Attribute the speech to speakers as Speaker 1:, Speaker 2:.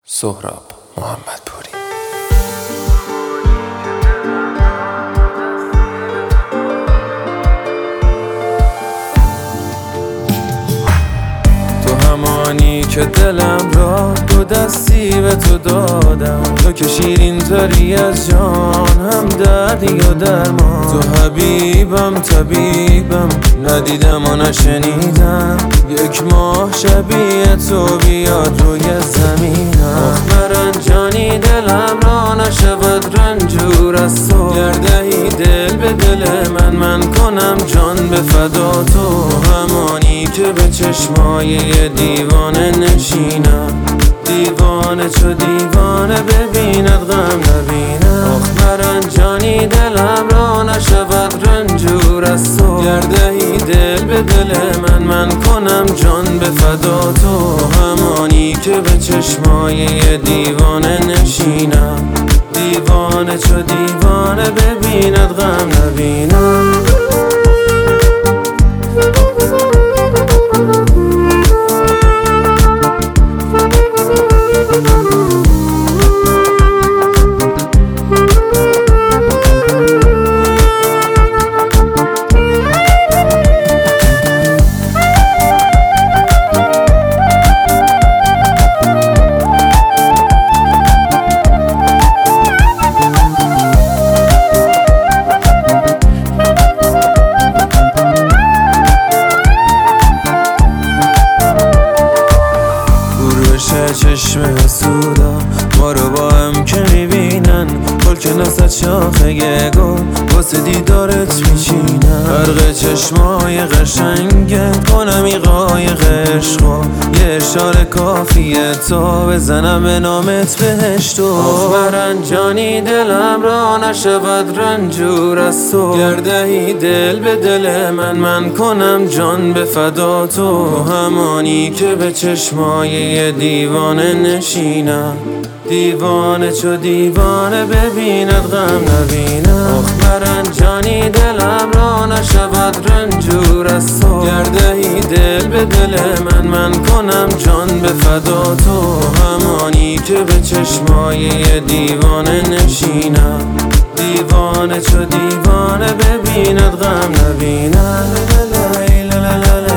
Speaker 1: سهراب محمدپوری. تو همانی که دلم را دو دستی به تو دادم، تو که شیرین تری از جان، هم دردی و درمان. تو حبیبم طبیبم، ندیدم و نشنیدم یک ماه شبیه تو بیاد روی زمینم. مرنجانی دلم را نشود رنجور از تو، گردهی دل به دل من کنم جان به فدا. تو همانی که به چشمای دیوانه نشینم، دیوانه چو دیوانه ببیند غم نبینم. مرنجانی دلم را نشود رنجور از تو، گردهی دل به دل من کنم جان به فدا. تو همانی که به چشمای دیوانه نشینم، دیوانه چو دیوانه ببیند غم نبینم. چشم حسودا ما رو با هم که میبینن، گل که نزد شاخه گل واسه دیدارت میچینن. فرق چشمای قشنگت کنم ای قایق عشقا، یه اشاره کافیه تا بزنم به نامت بهشتو. مرنجانی دلم را نشود رنجور از تو، گردهی دل به دل من کنم جان به فدا. تو همانی که به چشمای دیوانه نشینم، دیوانه چو دیوانه ببیند غم نبینم. مرنجانی دلم را نشود رنجور از تو، گردهی دل به دل من کنم جان به فدا. تو همانی که به چشمای دیوانه نشینم، دیوانه چو دیوانه ببیند غم نبینم.